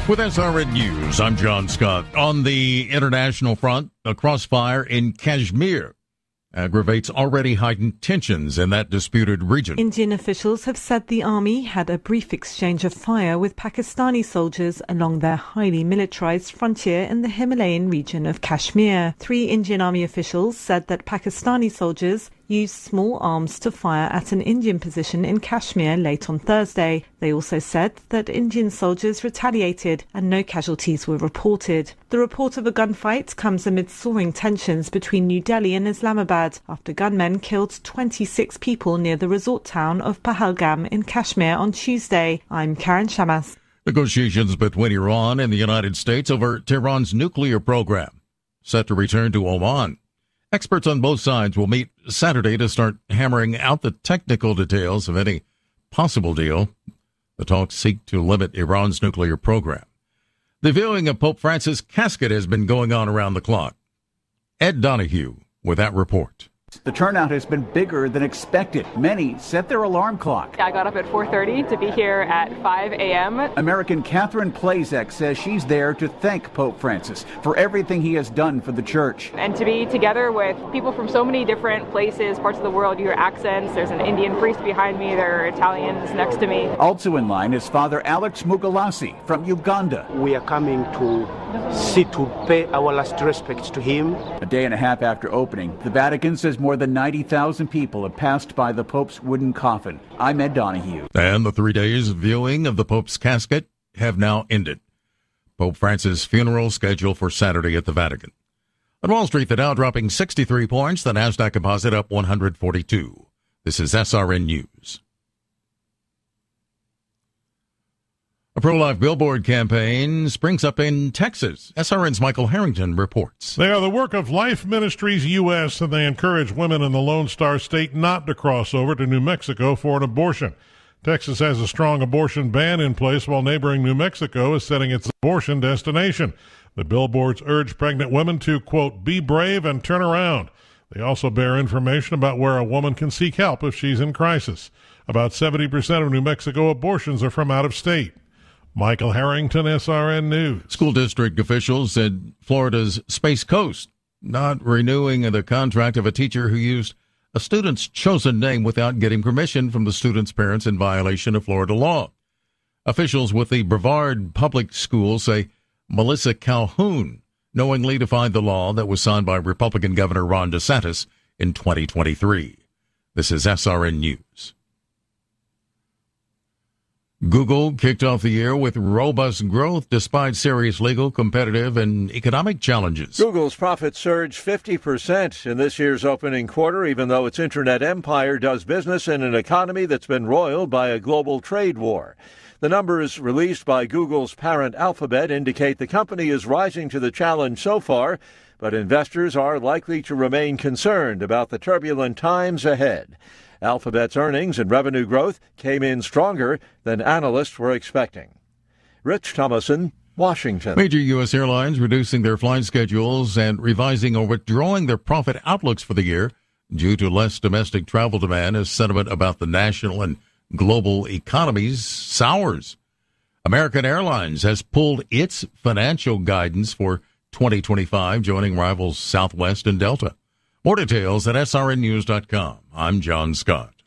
With SRN News, I'm John Scott. On the international front, a crossfire in Kashmir aggravates already heightened tensions in that disputed region. Indian officials have said the army had a brief exchange of fire with Pakistani soldiers along their highly militarized frontier in the Himalayan region of Kashmir. 3 Indian army officials said that Pakistani soldiers used small arms to fire at an Indian position in Kashmir late on Thursday. They also said that Indian soldiers retaliated and no casualties were reported. The report of a gunfight comes amid soaring tensions between New Delhi and Islamabad after gunmen killed 26 people near the resort town of Pahalgam in Kashmir on Tuesday. I'm Karen Shamas. Negotiations between Iran and the United States over Tehran's nuclear program set to return to Oman. Experts on both sides will meet Saturday to start hammering out the technical details of any possible deal. The talks seek to limit Iran's nuclear program. The viewing of Pope Francis' casket has been going on around the clock. Ed Donahue with that report. The turnout has been bigger than expected. Many set their alarm clock. I got up at 4:30 to be here at 5 a.m. American Catherine Plazek says she's there to thank Pope Francis for everything he has done for the church. And to be together with people from so many different places, parts of the world. You hear accents. There's an Indian priest behind me. There are Italians next to me. Also in line is Father Alex Mugalasi from Uganda. We are coming to pay our last respects to him. A day and a half after opening, the Vatican says more than 90,000 people have passed by the Pope's wooden coffin. I'm Ed Donahue. And the 3 days of viewing of the Pope's casket have now ended. Pope Francis' funeral scheduled for Saturday at the Vatican. On Wall Street, the Dow dropping 63 points, the Nasdaq Composite up 142. This is SRN News. A pro-life billboard campaign springs up in Texas. SRN's Michael Harrington reports. They are the work of Life Ministries U.S., and they encourage women in the Lone Star State not to cross over to New Mexico for an abortion. Texas has a strong abortion ban in place, while neighboring New Mexico is setting its abortion destination. The billboards urge pregnant women to, quote, be brave and turn around. They also bear information about where a woman can seek help if she's in crisis. About 70% of New Mexico abortions are from out of state. Michael Harrington, SRN News. School district officials said Florida's Space Coast not renewing the contract of a teacher who used a student's chosen name without getting permission from the student's parents in violation of Florida law. Officials with the Brevard Public School say Melissa Calhoun knowingly defied the law that was signed by Republican Governor Ron DeSantis in 2023. This is SRN News. Google kicked off the year with robust growth despite serious legal, competitive, and economic challenges. Google's profits surged 50% in this year's opening quarter, even though its internet empire does business in an economy that's been roiled by a global trade war. The numbers released by Google's parent Alphabet indicate the company is rising to the challenge so far, but investors are likely to remain concerned about the turbulent times ahead. Alphabet's earnings and revenue growth came in stronger than analysts were expecting. Rich Thomason, Washington. Major U.S. airlines reducing their flight schedules and revising or withdrawing their profit outlooks for the year due to less domestic travel demand as sentiment about the national and global economies sours. American Airlines has pulled its financial guidance for 2025, joining rivals Southwest and Delta. More details at srnnews.com. I'm John Scott.